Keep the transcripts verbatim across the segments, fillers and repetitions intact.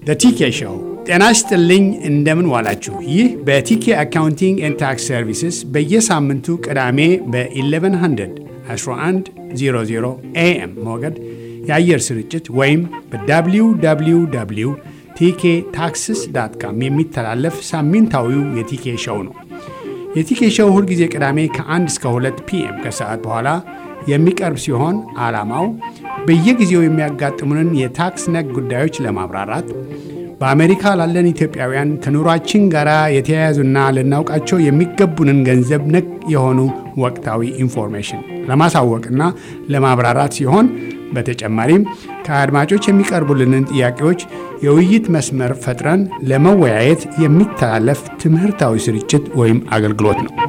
ቲኬ ሾው። ጤና ይስጥልኝ፣ እንደምን ዋላችሁ። ይህ በቲኬ አካውንቲንግ ኤንድ ታክስ ሰርቪስስ በየሳምንቱ ቅዳሜ በ1100 አስራ አንድ መቶ ኤኤም ሞገድ የአየር ስርጭት ወይም በwww ቲኬ ታክስስ ዳት ካም የሚተላለፍ ሳምንታዊው የቲኬ ሾው ነው። የቲኬ ሾው ሁልጊዜ ቅዳሜ ከአንድ እስከ ሁለት ፒኤም ከሰዓት በኋላ የሚቀርብ ሲሆን ዓላማው በየጊዜው የሚያጋጥሙንን የታክስ ነክ ጉዳዮች ለማብራራት በአሜሪካ ላለን ኢትዮጵያውያን ከኑሯችን ጋር የተያያዙና ልናውቃቸው የሚገቡንን ገንዘብ ነክ የሆኑ ወቅታዊ ኢንፎርሜሽን ለማሳወቅና ለማብራራት ሲሆን በተጨማሪም ከአድማጮች የሚቀርቡልንን ጥያቄዎች የውይይት መስመር ፈጥረን ለመወያየት የሚተላለፍ ትምህርታዊ ስርጭት ወይም አገልግሎት ነው።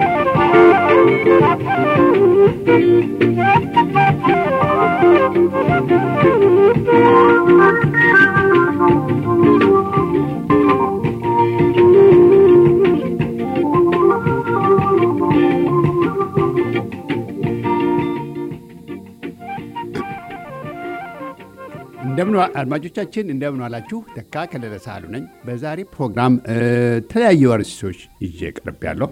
እንደምን አድማጮቻችን እንደምን ዋላችሁ። ተካ ከለለ ሳሉ ነኝ። በዛሬ ፕሮግራም ተለያዩ አርዕስቶች ይዤ ቀርቤያለሁ።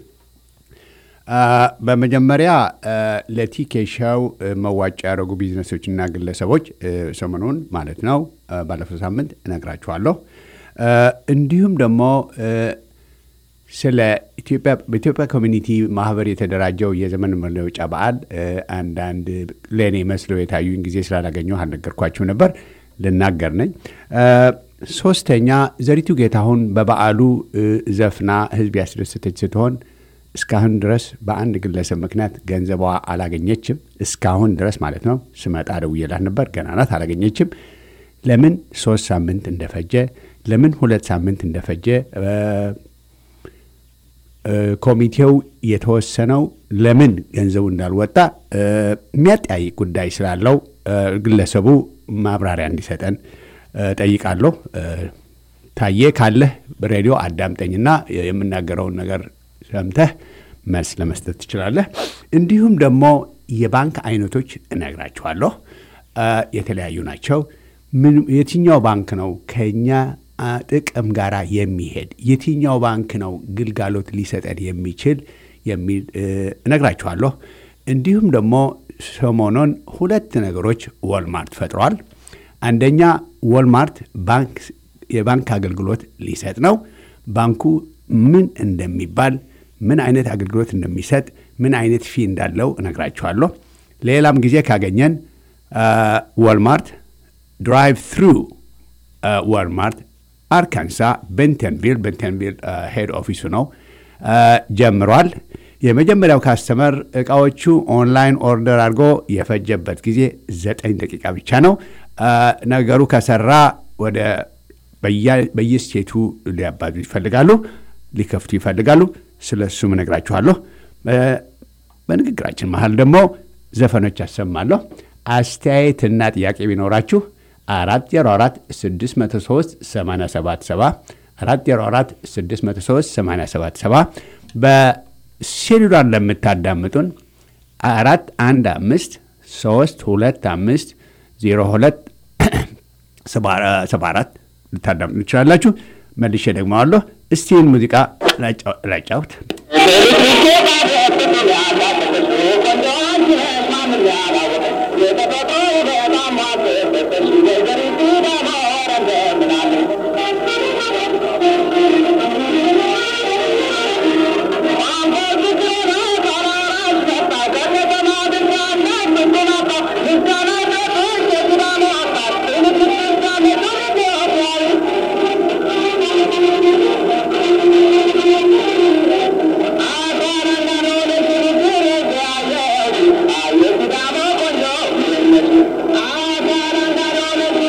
በመጀመሪያ ለቲኬ ሾው መዋጮ ያደረጉ ቢዝነሶችና ግለሰቦች ሰሞኑን ማለት ነው ባለፈው ሳምንት እነግራችኋለሁ። እንዲሁም ደግሞ ስለ ኢትዮጵያ በኢትዮጵያ ኮሚኒቲ ማህበር የተደራጀው የዘመን መለወጫ በዓል አንዳንድ ለኔ መስሎ የታዩኝ ጊዜ ስላላገኘሁ አልነገርኳችሁ ነበር። ልናገር ነኝ። ሶስተኛ ዘሪቱ ጌታሁን በበዓሉ ዘፍና ህዝብ ያስደሰተች ስትሆን እስካሁን ድረስ በአንድ ግለሰብ ምክንያት ገንዘቧ አላገኘችም። እስካሁን ድረስ ማለት ነው። ስመጣ ደውዬላት ነበር፣ ገና ናት፣ አላገኘችም። ለምን ሶስት ሳምንት እንደፈጀ ለምን ሁለት ሳምንት እንደፈጀ ኮሚቴው የተወሰነው ለምን ገንዘቡ እንዳልወጣ የሚያጠያይቅ ጉዳይ ስላለው ግለሰቡ ማብራሪያ እንዲሰጠን ጠይቃለሁ። ታዬ ካለህ በሬዲዮ አዳምጠኝና የምናገረውን ነገር ሰምተህ መልስ ለመስጠት ትችላለህ። እንዲሁም ደግሞ የባንክ አይነቶች እነግራችኋለሁ። የተለያዩ ናቸው። ምን የትኛው ባንክ ነው ከኛ ጥቅም ጋር የሚሄድ የትኛው ባንክ ነው ግልጋሎት ሊሰጠን የሚችል የሚል እነግራችኋለሁ። እንዲሁም ደግሞ ሰሞኑን ሁለት ነገሮች ዋልማርት ፈጥሯል። አንደኛ ዋልማርት ባንክ የባንክ አገልግሎት ሊሰጥ ነው። ባንኩ ምን እንደሚባል ምን አይነት አገልግሎት እንደሚሰጥ ምን አይነት ፊ እንዳለው እነግራችኋለሁ። ሌላም ጊዜ ካገኘን ዋልማርት ድራይቭ ትሩ ዋልማርት አርካንሳ ቤንተንቪል ቤንተንቪል ሄድ ኦፊሱ ነው ጀምሯል። የመጀመሪያው ካስተመር እቃዎቹ ኦንላይን ኦርደር አድርጎ የፈጀበት ጊዜ ዘጠኝ ደቂቃ ብቻ ነው። ነገሩ ከሰራ ወደ በየስቴቱ ሊያባዙ ይፈልጋሉ፣ ሊከፍቱ ይፈልጋሉ። ስለሱም እነግራችኋለሁ። በንግግራችን መሀል ደግሞ ዘፈኖች አሰማለሁ። አስተያየትና ጥያቄ ቢኖራችሁ አራት ዜሮ አራት ስድስት መቶ ሶስት ሰማንያ ሰባት ሰባ አራት ዜሮ አራት ስድስት መቶ ሶስት ሰማንያ ሰባት ሰባ በሴሉላር ለምታዳምጡን አራት አንድ አምስት ሶስት ሁለት አምስት ዜሮ ሁለት ሰባ አራት ልታዳምጡ ትችላላችሁ። መልሼ ደግሞ አለሁ። እስቲን ሙዚቃ ላጫውት። I got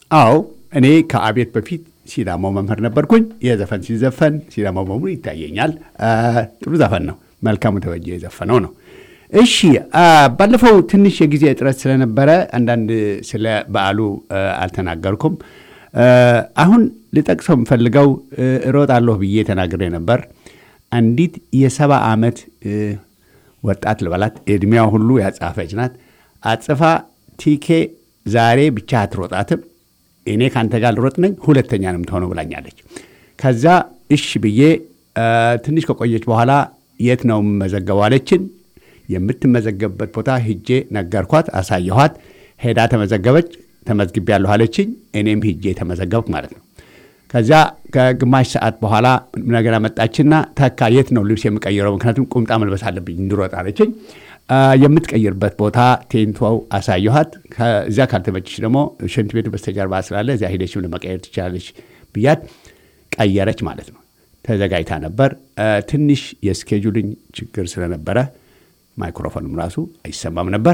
አዎ እኔ ከአቤት በፊት ሲዳሞ መምህር ነበርኩኝ። የዘፈን ሲዘፈን ሲዳሞ በሙሉ ይታየኛል። ጥሩ ዘፈን ነው። መልካሙ ተወጀ የዘፈነው ነው። እሺ ባለፈው ትንሽ የጊዜ እጥረት ስለነበረ አንዳንድ ስለ በዓሉ አልተናገርኩም። አሁን ልጠቅሰው የምፈልገው እሮጣለሁ ብዬ ተናግሬ ነበር። አንዲት የሰባ ዓመት ወጣት ልበላት እድሜዋ ሁሉ ያጻፈች ናት። አጽፋ ቲኬ ዛሬ ብቻ አትሮጣትም፣ እኔ ካንተ ጋር ልሮጥ ነኝ፣ ሁለተኛ ነው የምትሆነው ብላኛለች። ከዛ እሺ ብዬ ትንሽ ከቆየች በኋላ የት ነው የምመዘገበው አለችን። የምትመዘገብበት ቦታ ሂጄ ነገርኳት፣ አሳየኋት። ሄዳ ተመዘገበች። ተመዝግቤያለሁ አለችኝ። እኔም ሂጄ ተመዘገብኩ ማለት ነው። ከዛ ከግማሽ ሰዓት በኋላ ነገር መጣችና ተካ የት ነው ልብስ የምቀይረው? ምክንያቱም ቁምጣ መልበስ አለብኝ እንድሮጥ አለችኝ። የምትቀይርበት ቦታ ቴንቷው አሳየኋት። ከዛ ካልተመችሽ ደግሞ ሽንት ቤቱ በስተጀርባ ስላለ እዚያ ሄደሽም ለመቀየር ትችላለች ብያት ቀየረች ማለት ነው። ተዘጋጅታ ነበር። ትንሽ የስኬጁሊንግ ችግር ስለነበረ ማይክሮፎንም ራሱ አይሰማም ነበር።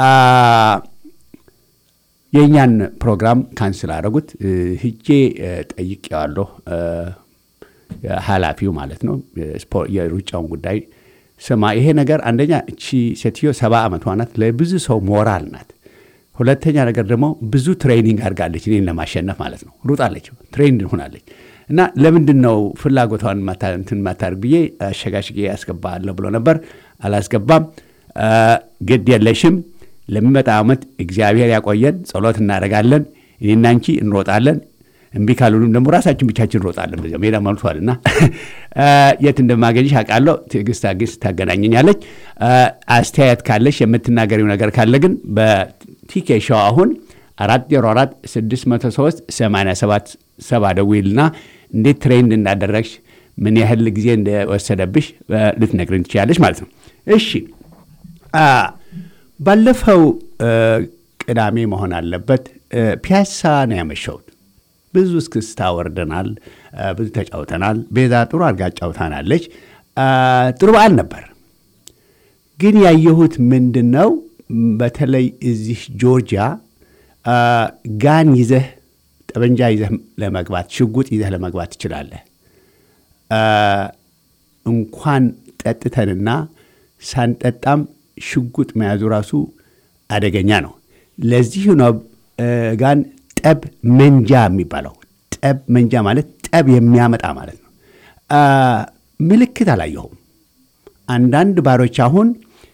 የኛን ፕሮግራም ካንስል አደረጉት። ሂጄ ጠይቄዋለሁ፣ ኃላፊው ማለት ነው የሩጫውን ጉዳይ። ስማ ይሄ ነገር አንደኛ እቺ ሴትዮ ሰባ ዓመቷ ናት፣ ለብዙ ሰው ሞራል ናት። ሁለተኛ ነገር ደግሞ ብዙ ትሬኒንግ አድርጋለች እኔን ለማሸነፍ ማለት ነው። ሩጣለች፣ ትሬኒንግ ሆናለች። እና ለምንድን ነው ፍላጎቷን እንትን ማታርግ ብዬ አሸጋሽጌ ያስገባለሁ ብሎ ነበር። አላስገባም። ግድ የለሽም ለሚመጣ ዓመት እግዚአብሔር ያቆየን፣ ጸሎት እናደርጋለን፣ እኔና አንቺ እንሮጣለን። እምቢ ካሉንም ደግሞ ራሳችን ብቻችን እንሮጣለን። በዚያ ሜዳ መልሷልና የት እንደማገኝሽ አውቃለሁ። ትዕግስት አግስ ታገናኘኛለች። አስተያየት ካለሽ የምትናገሪው ነገር ካለ ግን በቲኬ ሾው አሁን አራት ዜሮ አራት ስድስት መቶ ሶስት ሰማንያ ሰባት ሰባ ደውይልና እንዴት ትሬንድ እንዳደረግሽ ምን ያህል ጊዜ እንደወሰደብሽ ልትነግሪን ትችላለሽ ማለት ነው። እሺ ባለፈው ቅዳሜ መሆን አለበት ፒያሳ ነው ያመሸሁት። ብዙ እስክስታ ወርደናል፣ ብዙ ተጫውተናል። ቤዛ ጥሩ አድርጋ ጫውታናለች። ጥሩ በዓል ነበር። ግን ያየሁት ምንድን ነው፣ በተለይ እዚህ ጆርጂያ ጋን ይዘህ ጠበንጃ ይዘህ ለመግባት ሽጉጥ ይዘህ ለመግባት ትችላለህ። እንኳን ጠጥተንና ሳንጠጣም ሽጉጥ መያዙ ራሱ አደገኛ ነው። ለዚህ ነው ጋን ጠብ መንጃ የሚባለው። ጠብ መንጃ ማለት ጠብ የሚያመጣ ማለት ነው። ምልክት አላየሁም። አንዳንድ ባሮች አሁን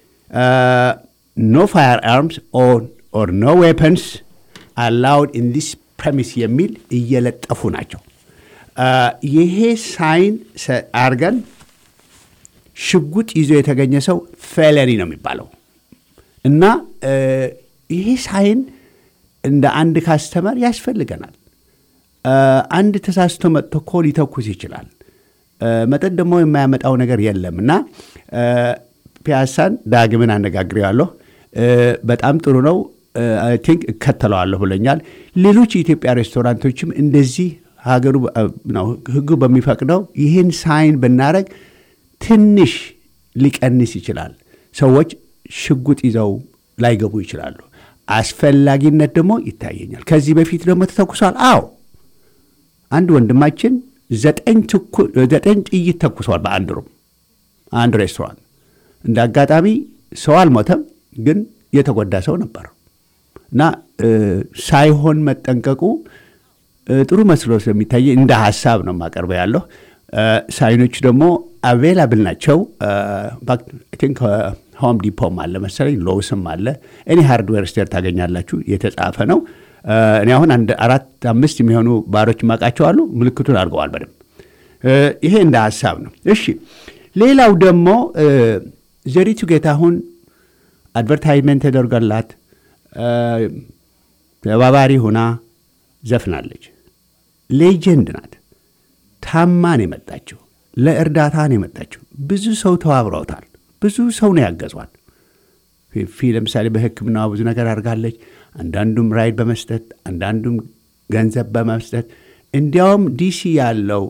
ኖ ፋየር አርምስ ኦር ኖ ዌፐንስ allowed in this premise የሚል እየለጠፉ ናቸው። ይሄ ሳይን አርገን ሽጉጥ ይዞ የተገኘ ሰው ፌለሪ ነው የሚባለው እና ይሄ ሳይን እንደ አንድ ካስተመር ያስፈልገናል። አንድ ተሳስቶ መጥቶ እኮ ሊተኩስ ይችላል። መጠጥ ደግሞ የማያመጣው ነገር የለምና ፒያሳን ዳግምን አነጋግሬዋለሁ። በጣም ጥሩ ነው። አይ ቲንክ እከተለዋለሁ ብለኛል። ሌሎች የኢትዮጵያ ሬስቶራንቶችም እንደዚህ ሀገሩ ነው ህጉ በሚፈቅደው ይህን ሳይን ብናረግ ትንሽ ሊቀንስ ይችላል። ሰዎች ሽጉጥ ይዘው ላይገቡ ይችላሉ። አስፈላጊነት ደግሞ ይታየኛል። ከዚህ በፊት ደግሞ ተተኩሷል። አዎ አንድ ወንድማችን ዘጠኝ ዘጠኝ ጥይት ተኩሷል በአንድ ሩም አንድ ሬስቶራንት። እንደ አጋጣሚ ሰው አልሞተም፣ ግን የተጎዳ ሰው ነበር። እና ሳይሆን መጠንቀቁ ጥሩ መስሎ ስለሚታይ እንደ ሐሳብ ነው ማቀርበው ያለው። ሳይኖች ደግሞ አቬላብል ናቸው። አይ ቲንክ ሆም ዲፖም አለ መሰለኝ፣ ሎውስም አለ። እኔ ሃርድዌር ስቶር ታገኛላችሁ፣ የተጻፈ ነው። እኔ አሁን አንድ አራት አምስት የሚሆኑ ባሮች ማቃቸው አሉ፣ ምልክቱን አድርገዋል በደንብ። ይሄ እንደ ሐሳብ ነው። እሺ ሌላው ደግሞ ዘሪቱ ጌታሁን አድቨርታይዝመንት ተደርጋላት ተባባሪ ሆና ዘፍናለች። ሌጀንድ ናት። ታማን የመጣችው ለእርዳታ ነው የመጣችው። ብዙ ሰው ተባብረውታል። ብዙ ሰው ነው ያገዟል። ፊ ለምሳሌ በሕክምና ብዙ ነገር አድርጋለች። አንዳንዱም ራይድ በመስጠት አንዳንዱም ገንዘብ በመስጠት እንዲያውም ዲሲ ያለው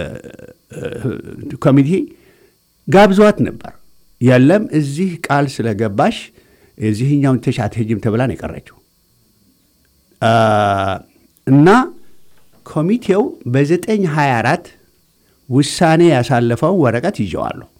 ኮሚቴ ጋብዟት ነበር። የለም እዚህ ቃል ስለገባሽ እዚህኛውን ተሻት ሄጅም ተብላ ነው የቀረችው። እና ኮሚቴው በዘጠኝ ሃያ አራት ውሳኔ ያሳለፈው ወረቀት ይዘዋለሁ።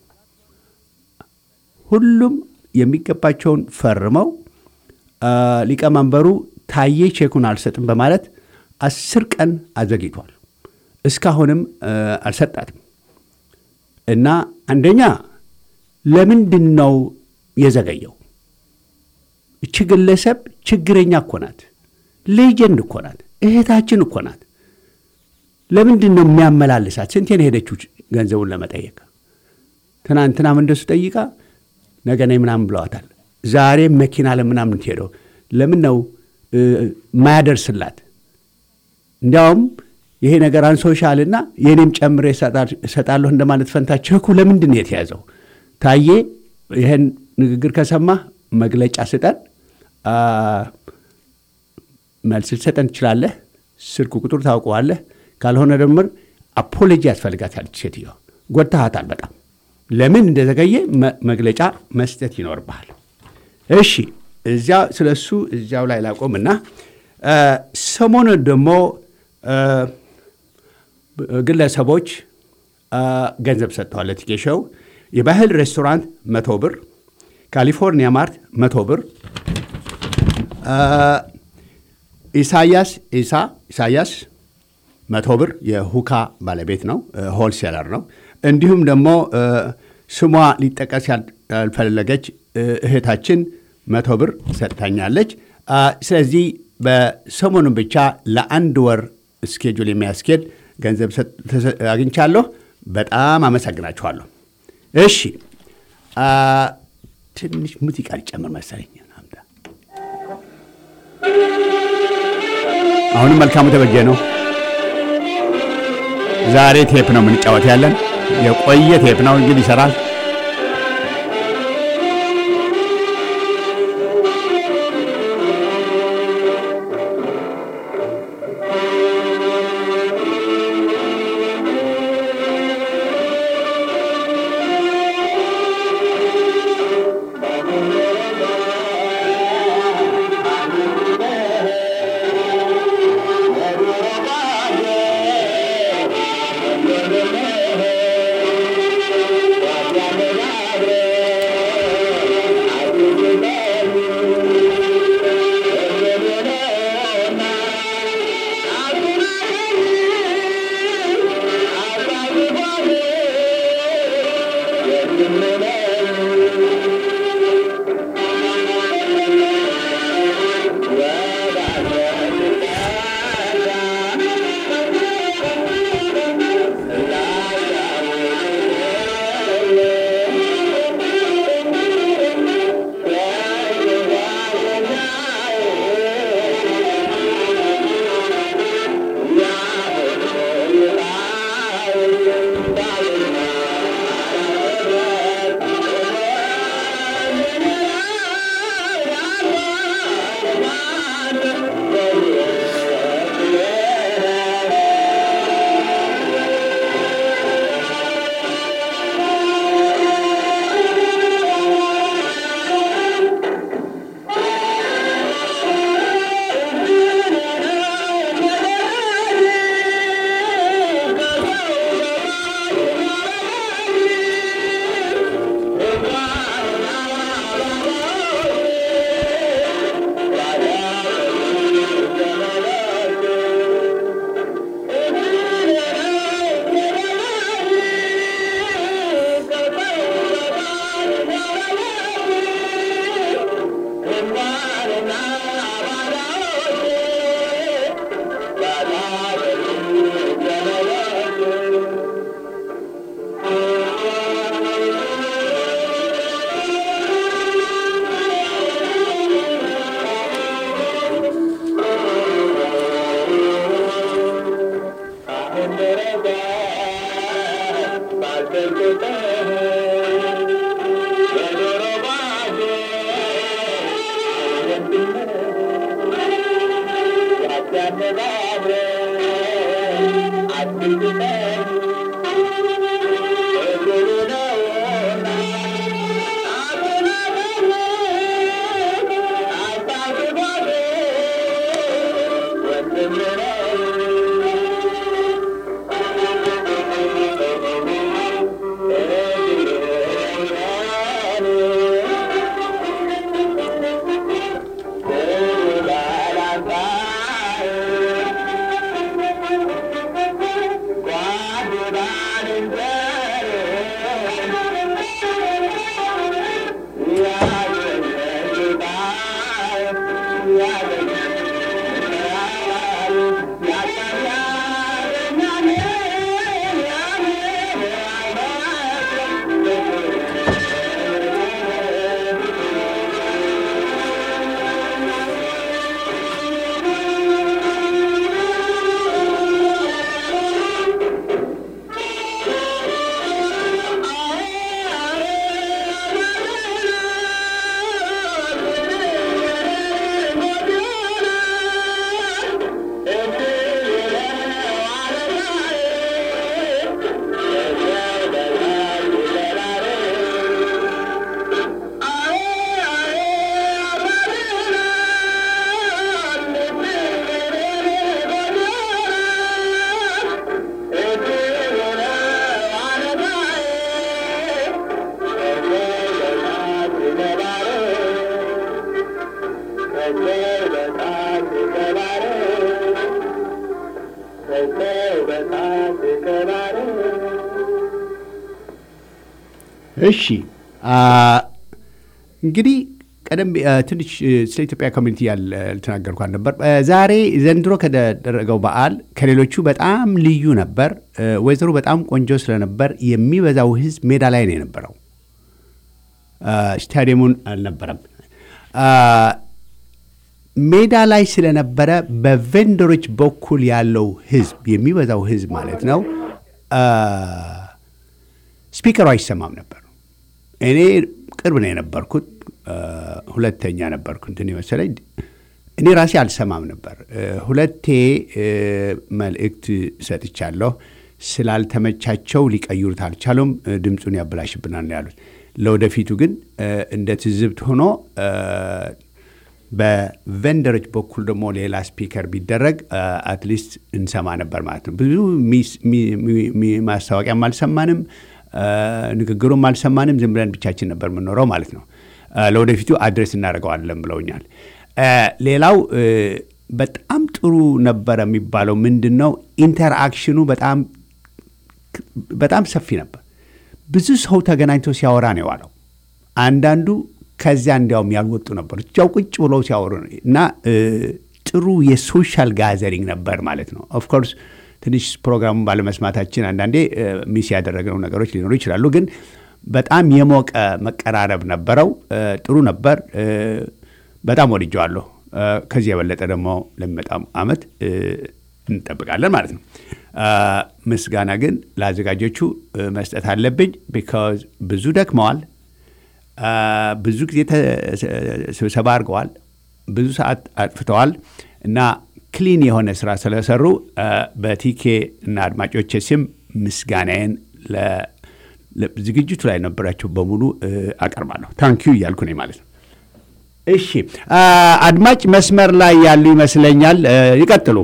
ሁሉም የሚገባቸውን ፈርመው ሊቀመንበሩ ታዬ ቼኩን አልሰጥም በማለት አስር ቀን አዘግይቷል። እስካሁንም አልሰጣትም። እና አንደኛ ለምንድን ነው የዘገየው? እቺ ግለሰብ ችግረኛ እኮ ናት፣ ሌጀንድ እኮ ናት፣ እህታችን እኮ ናት። ለምንድን ነው የሚያመላልሳት? ስንቴን ሄደችው ገንዘቡን ለመጠየቅ? ትናንትናም እንደሱ ጠይቃ ነገ ነኝ ምናምን ብለዋታል። ዛሬ መኪና ለምናምን ትሄደው ለምን ነው ማያደርስላት? እንዲያውም ይሄ ነገር አንሶሻልና የኔም ጨምሬ እሰጣለሁ እንደማለት ፈንታ ቼኩ ለምንድን ነው የተያዘው? ታዬ ይሄን ንግግር ከሰማ መግለጫ ስጠን፣ መልስ ልሰጠን ትችላለህ። ስልክ ቁጥር ታውቀዋለህ። ካልሆነ ደግሞ አፖሎጂ ያስፈልጋታል። ሴትዮ ጎድተሃታል በጣም። ለምን እንደዘገየ መግለጫ መስጠት ይኖርብሃል። እሺ፣ እዚያ ስለሱ እዚያው ላይ ላቆምና ሰሞኑን ደግሞ ግለሰቦች ገንዘብ ሰጥተዋል ለቲኬሾው። የባህል ሬስቶራንት መቶ ብር፣ ካሊፎርኒያ ማርት መቶ ብር፣ ኢሳያስ ኢሳ ኢሳያስ መቶ ብር የሁካ ባለቤት ነው፣ ሆልሴለር ነው። እንዲሁም ደግሞ ስሟ ሊጠቀስ ያልፈለገች እህታችን መቶ ብር ሰጥታኛለች። ስለዚህ በሰሞኑን ብቻ ለአንድ ወር ስኬጁል የሚያስኬድ ገንዘብ አግኝቻለሁ። በጣም አመሰግናችኋለሁ። እሺ፣ ትንሽ ሙዚቃ ሊጨምር መሰለኝ። አሁንም መልካሙ ተበጀ ነው። ዛሬ ቴፕ ነው የምንጫወት ያለን። የቆየ ቴፕ ነው እንግዲህ ይሰራል። Thank you. እሺ እንግዲህ ቀደም ትንሽ ስለ ኢትዮጵያ ኮሚኒቲ ያለ ተናገርኳን ነበር። ዛሬ ዘንድሮ ከደረገው በዓል ከሌሎቹ በጣም ልዩ ነበር። ወይዘሮ በጣም ቆንጆ ስለነበር የሚበዛው ህዝብ ሜዳ ላይ ነው የነበረው። ስታዲየሙን አልነበረም። ሜዳ ላይ ስለነበረ በቬንደሮች በኩል ያለው ህዝብ የሚበዛው ህዝብ ማለት ነው ስፒከሩ አይሰማም ነበር። እኔ ቅርብ ነው የነበርኩት፣ ሁለተኛ ነበርኩ እንትን መሰለኝ። እኔ ራሴ አልሰማም ነበር። ሁለቴ መልእክት ሰጥቻለሁ። ስላልተመቻቸው ሊቀይሩት አልቻሉም። ድምፁን ያበላሽብናል ያሉት። ለወደፊቱ ግን እንደ ትዝብት ሆኖ በቬንደሮች በኩል ደግሞ ሌላ ስፒከር ቢደረግ አትሊስት እንሰማ ነበር ማለት ነው። ብዙ ማስታወቂያም አልሰማንም፣ ንግግሩም አልሰማንም። ዝም ብለን ብቻችን ነበር የምንኖረው ማለት ነው። ለወደፊቱ አድሬስ እናደርገዋለን ብለውኛል። ሌላው በጣም ጥሩ ነበረ የሚባለው ምንድን ነው? ኢንተርአክሽኑ በጣም በጣም ሰፊ ነበር። ብዙ ሰው ተገናኝቶ ሲያወራ ነው የዋለው። አንዳንዱ ከዚያ እንዲያውም ያልወጡ ነበር፣ እጃው ቁጭ ብለው ሲያወሩ እና ጥሩ የሶሻል ጋዘሪንግ ነበር ማለት ነው። ኦፍኮርስ ትንሽ ፕሮግራሙን ባለመስማታችን አንዳንዴ ሚስ ያደረግነው ነገሮች ሊኖሩ ይችላሉ። ግን በጣም የሞቀ መቀራረብ ነበረው። ጥሩ ነበር። በጣም ወድጀዋለሁ። ከዚህ የበለጠ ደግሞ ለሚመጣው ዓመት እንጠብቃለን ማለት ነው። ምስጋና ግን ለአዘጋጆቹ መስጠት አለብኝ። ቢካዝ ብዙ ደክመዋል፣ ብዙ ጊዜ ስብሰባ አድርገዋል፣ ብዙ ሰዓት አጥፍተዋል እና ክሊን የሆነ ስራ ስለሰሩ በቲኬ እና አድማጮቼ ስም ምስጋናዬን ዝግጅቱ ላይ ነበራቸው በሙሉ አቀርባለሁ። ታንኪዩ እያልኩ ነኝ ማለት ነው። እሺ አድማጭ መስመር ላይ ያሉ ይመስለኛል። ይቀጥሉ።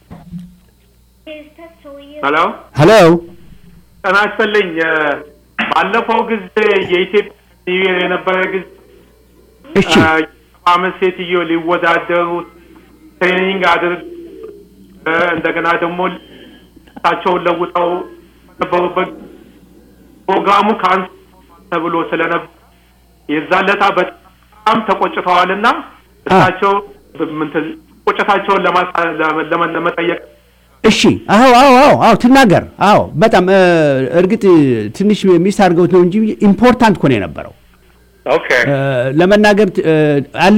ሄሎ ሄሎ፣ ጤና ይስጥልኝ። ባለፈው ጊዜ የኢትዮጵያ የነበረ ጊዜ እሺ አመት ሴትዮ ሊወዳደሩ ትሬኒንግ አድርግ እንደገና ደግሞ ታቸውን ለውጠው ነበሩበት ፕሮግራሙ ካንስ ተብሎ ስለነበር የዛለታ በጣም ተቆጭተዋልና እሳቸው ቁጭታቸውን ለመጠየቅ እሺ አዎ አዎ አዎ ትናገር። አዎ በጣም እርግጥ ትንሽ ሚስ አድርገውት ነው እንጂ ኢምፖርታንት ኮኔ ነበረው። ኦኬ ለመናገር